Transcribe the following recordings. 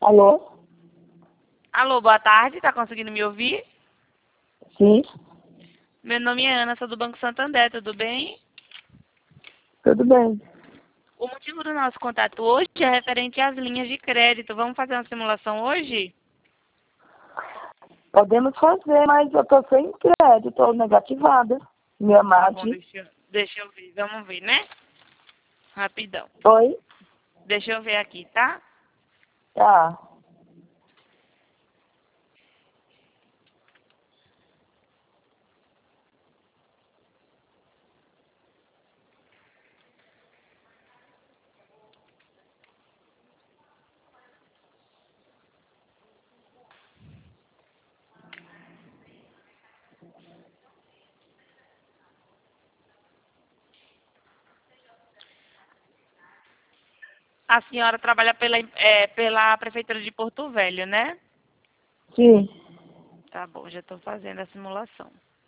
Alô? Alô, boa tarde, tá conseguindo me ouvir? Sim, Meu nome é Ana, sou do Banco Santander, tudo bem? tudo bem. O motivo do nosso contato hoje é referente às linhas de crédito. Vamos fazer uma simulação hoje? Podemos fazer, mas eu tô sem crédito, tô negativada. Minha Tá bom, madre. deixa eu ver, vamos ver, né? Rapidão. Oi? Deixa eu ver aqui, tá? Tá. A senhora trabalha pela Prefeitura de Porto Velho, né? Sim. Tá bom, já estou fazendo a simulação.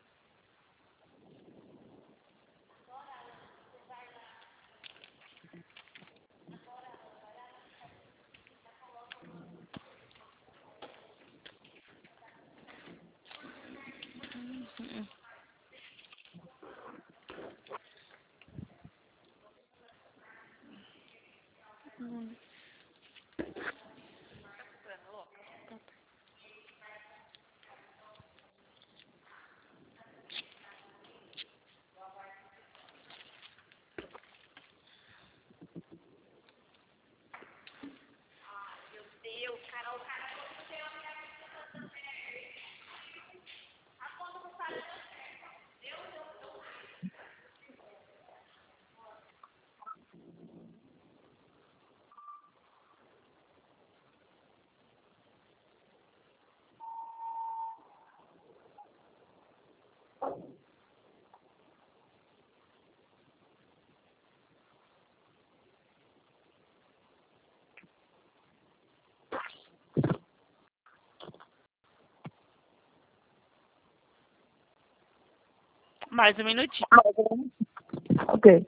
Mais um minutinho. Ok.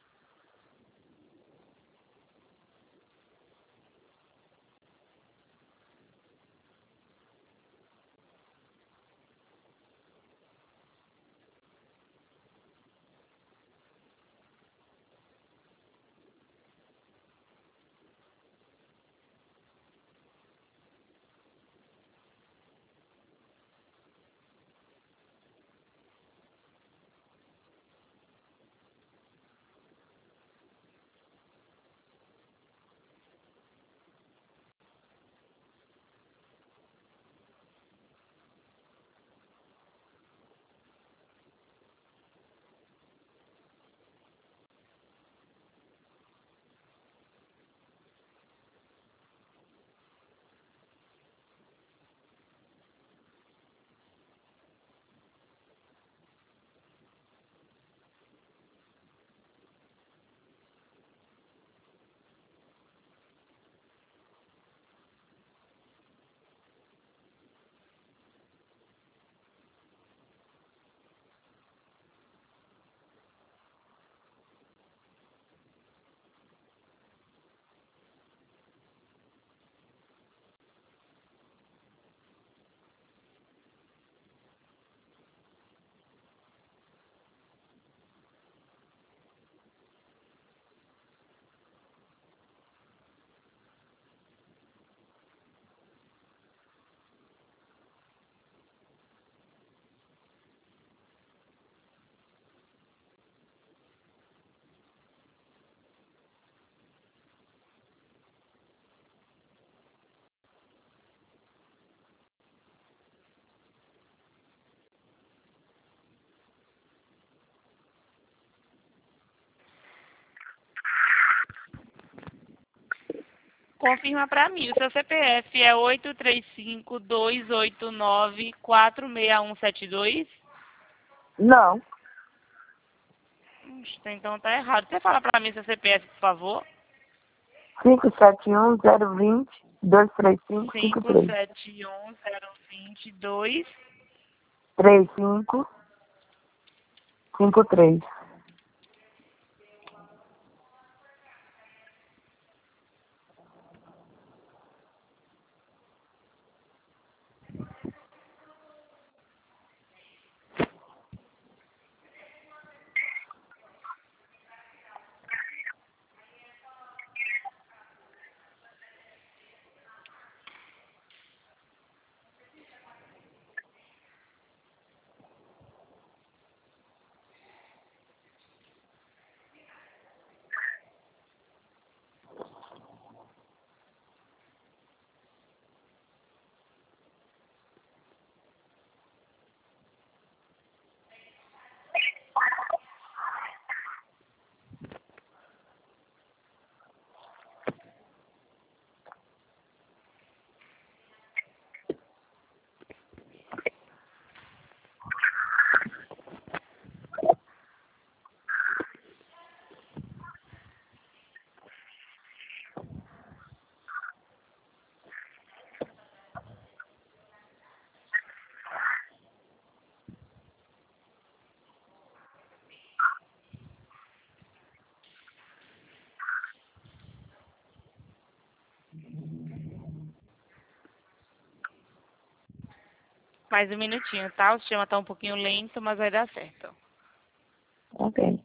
Confirma para mim, o seu CPF é 835-289-46172? Não. Então tá errado. Você fala para mim seu CPF, por favor? 571-020-235-53. 571-022. 3553. Mais um minutinho, tá? O sistema tá um pouquinho lento, mas vai dar certo. Ok.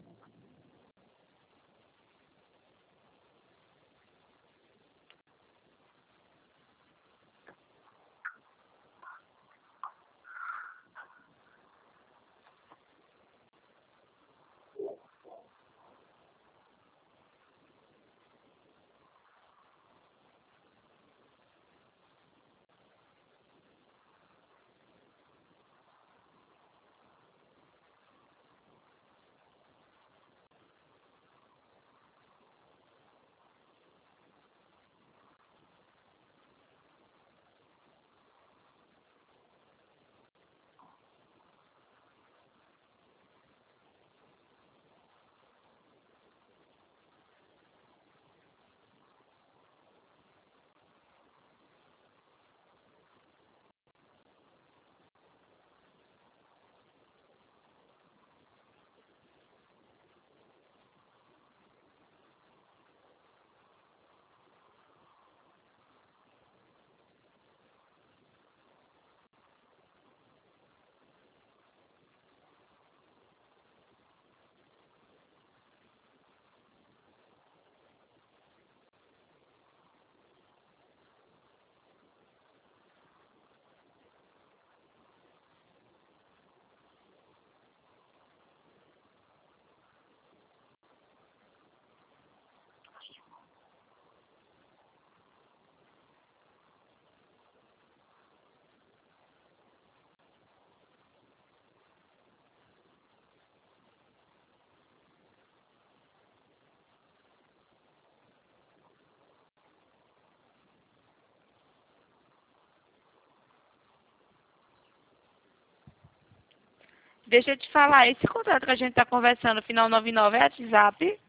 Deixa eu te falar, esse contrato que a gente tá conversando, final 99, é WhatsApp?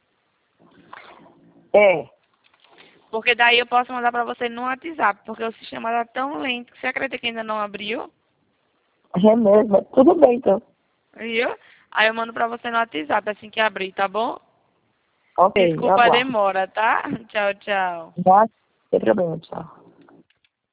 É. Porque daí eu posso mandar pra você no WhatsApp, porque o sistema tá tão lento que você acredita que ainda não abriu? É mesmo. Tudo bem, então. Viu? Aí eu mando pra você no WhatsApp assim que abrir, tá bom? Ok, eu Desculpa a aguardo. demora, tá? Tchau, tchau. Não tem problema, tchau.